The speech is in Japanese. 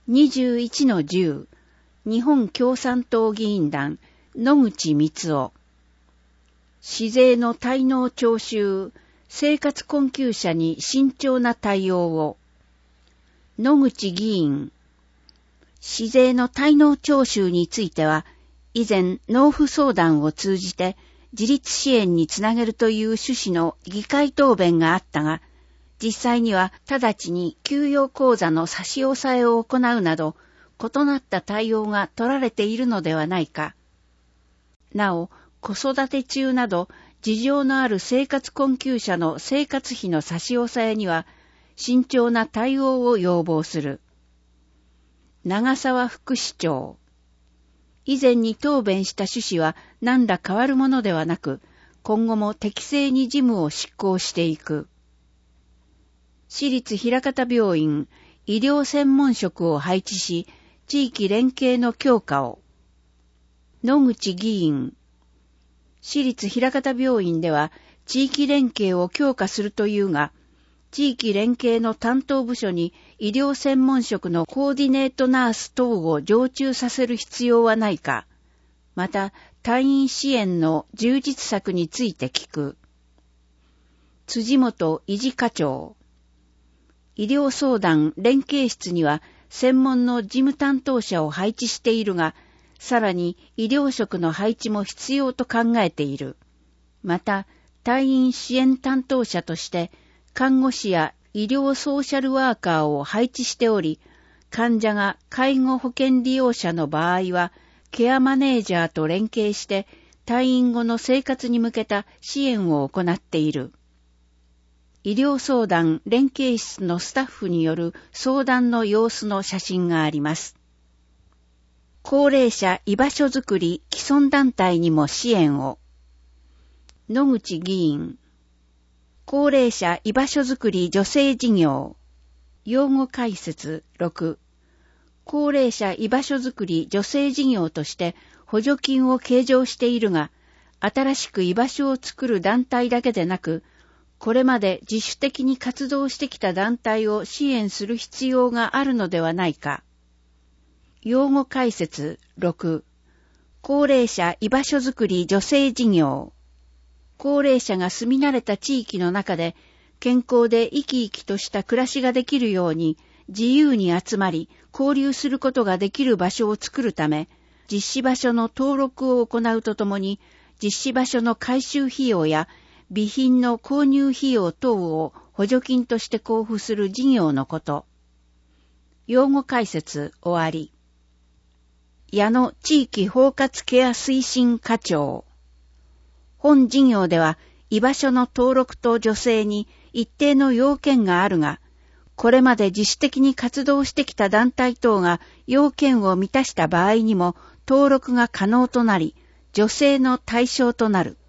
21-10日本共産党議員団野口光雄市税の滞納徴収生活困窮者に慎重な対応を野口議員市税の滞納徴収については以前納付相談を通じて自立支援につなげるという趣旨の議会答弁があったが実際には直ちに給与口座の差し押さえを行うなど異なった対応が取られているのではないか。なお、子育て中など事情のある生活困窮者の生活費の差し押さえには慎重な対応を要望する。長沢副市長。以前に答弁した趣旨は何ら変わるものではなく、今後も適正に事務を執行していく。市立枚方病院医療専門職を配置し、地域連携の強化を。野口議員。市立枚方病院では地域連携を強化するというが、地域連携の担当部署に医療専門職のコーディネートナース等を常駐させる必要はないか。また、退院支援の充実策について聞く。辻元医事課長。医療相談連携室には専門の事務担当者を配置しているが、さらに医療職の配置も必要と考えている。また、退院支援担当者として、看護師や医療ソーシャルワーカーを配置しており、患者が介護保険利用者の場合は、ケアマネージャーと連携して、退院後の生活に向けた支援を行っている。医療相談連携室のスタッフによる相談の様子の写真があります。高齢者居場所づくり既存団体にも支援を。野口議員。高齢者居場所づくり助成事業。用語解説6。高齢者居場所づくり助成事業として補助金を計上しているが、新しく居場所を作る団体だけでなく、これまで自主的に活動してきた団体を支援する必要があるのではないか。用語解説6。高齢者居場所づくり助成事業。高齢者が住み慣れた地域の中で健康で生き生きとした暮らしができるように自由に集まり交流することができる場所を作るため、実施場所の登録を行うとともに、実施場所の改修費用や備品の購入費用等を補助金として交付する事業のこと。用語解説終わり。矢野地域包括ケア推進課長。本事業では居場所の登録と助成に一定の要件があるが、これまで自主的に活動してきた団体等が要件を満たした場合にも登録が可能となり、助成の対象となる。